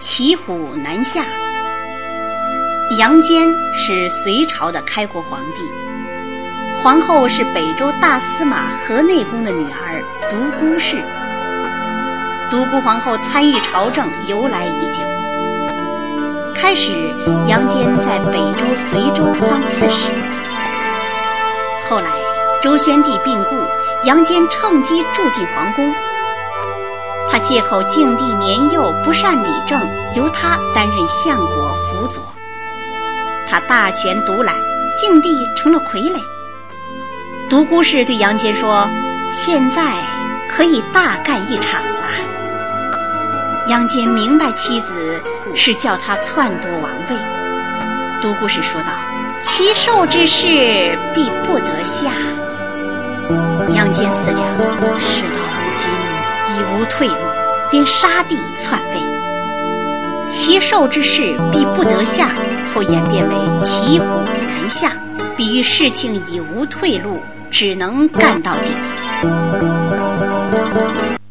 骑虎难下。杨坚是隋朝的开国皇帝，皇后是北周大司马河内公的女儿独孤氏。独孤皇后参与朝政由来已久。开始，杨坚在北周、随州当刺史。后来，周宣帝病故，杨坚趁机住进皇宫。他借口敬帝年幼不善理政，由他担任相国辅佐。他大权独揽，敬帝成了傀儡。独孤氏对杨坚说：“现在可以大干一场了。”杨坚明白妻子是叫他篡夺王位。独孤氏说道：“其受之事，必不得下。”杨坚思量，事到如今已无退路，便杀帝篡位。其受之事，必不得下，后演变为骑虎难下，比喻事情已无退路，只能干到底。